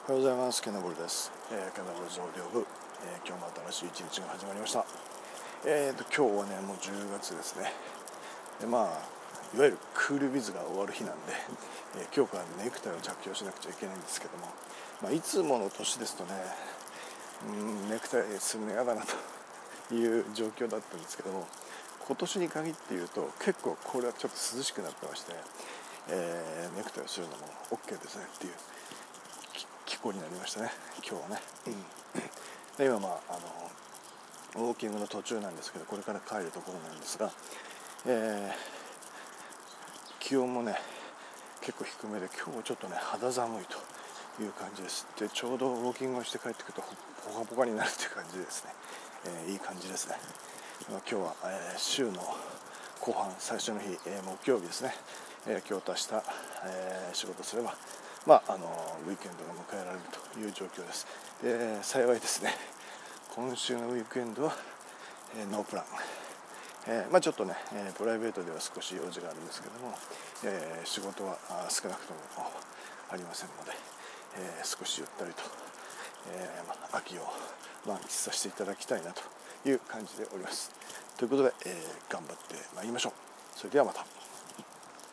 おはようございます。ケナボルです。ケナボル増量部、今日も新しい一日が始まりました。今日はねもう10月ですね。でいわゆるクールビズが終わる日なんで、今日からネクタイを着用しなくちゃいけないんですけども、いつもの年ですとね、ネクタイするの嫌だなという状況だったんですけども、今年に限って言うと結構これはちょっと涼しくなってまして、ネクタイをするのも OK ですねっていう気候になりましたね、今日はね。で今ウォーキングの途中なんですけど、これから帰るところなんですが、気温もね結構低めで、今日はちょっとね肌寒いという感じです。でちょうどウォーキングをして帰ってくるとポカポカになるという感じですね。いい感じですね。今日は、週の後半最初の日、木曜日ですね。今日と明日、仕事すればウィーケンドが迎えられるという状況です。で幸いですね、今週のウィークエンドは、ノープラン、ちょっとね、プライベートでは少し用事があるんですけども、仕事は少なくともありませんので、少しゆったりと、秋を満喫させていただきたいなという感じでおります。ということで、頑張ってまいりましょう。それではまた。